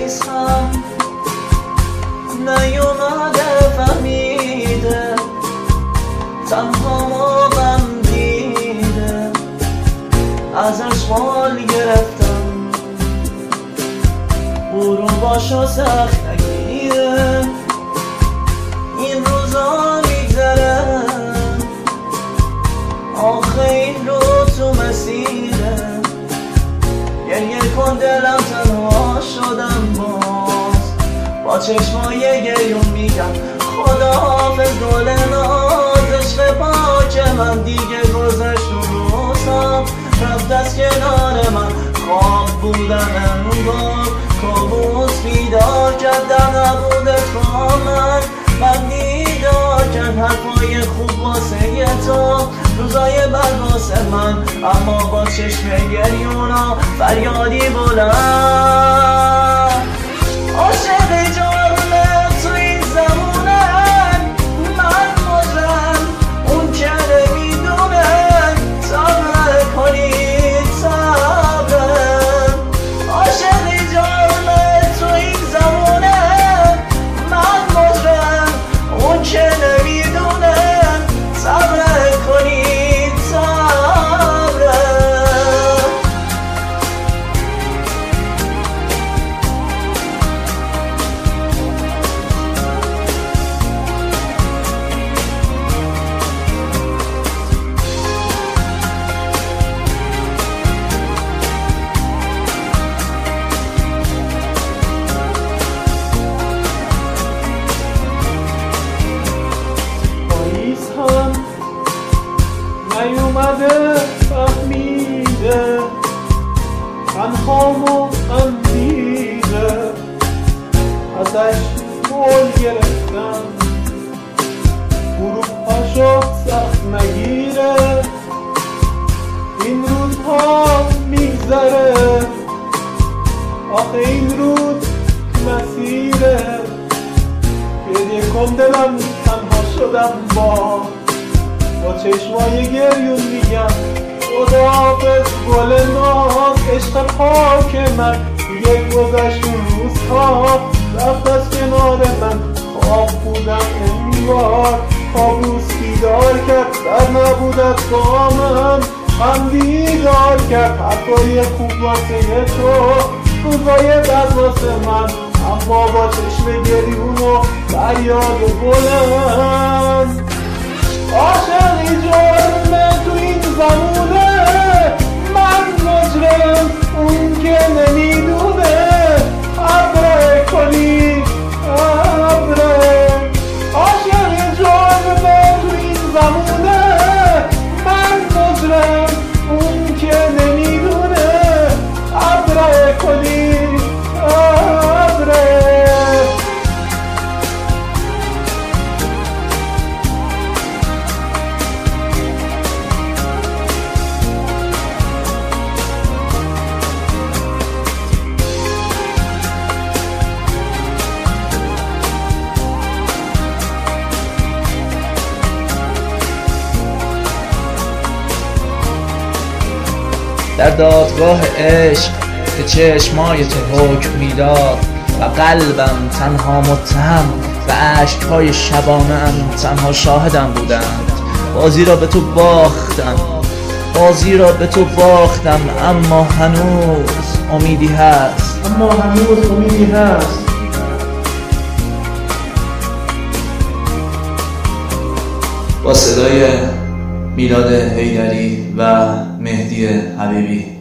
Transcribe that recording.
پاییز هم نیومده فهمیده تنها ما غم دیده ازش حال گرفتم برو باشو سخت نگیره این روزا میگذره آخه این رو تو مسیره گریه کن دلم تنها شدم با چشمای گریون میگم خداحافظ گل ناز عشق پاک من دیگه گذشت و روزم رفت از کنار من خواب بودم انگار کابوس بیدار کرد در نبودت با من دیدار کرد حرفای خوب واسه تو روزای بد واسه من اما با چشم گریونا فریادی بلند عاشق جانم تو این زمونم من مجرم اون که نمیدونم صبر کنید صبرم عاشق جانم تو این زمونم من مجرم اون که نمیدونم صبر کنید صبرم نیومده فهمیده تنهامو غم دیده ازش گل گرفتم گروهاشو سخت نگیره این روزها میگذره آخه این روز مسیره گریه کن دلم تنها شدم با چشمای گریون میگم خداحافظ گل ناز عشق پاک من دیگه گذشت اون روزها رفت از کنار من خواب بودم انگار کابوس بیدار کرد در نبودت با من بیدار کرد حرفای خوب واسه تو روزای بد واسه من اما با چشم گریون و فریاد بلند عاشقی جرمه تو این زمونه من مجرم اون که نمیدونه عبره کنی عبره عاشقی جرمه تو این زمونه من مجرم اون که نمیدونه عبره کنی عبره در دادگاه عشق که چشمای تو حکم میداد و قلبم تنها متهم و اشکهای شبانه‌ام تنها شاهدم بودند بازی را به تو باختم اما هنوز امیدی هست با صدای میلاد حیدری و مهدی حبیبی.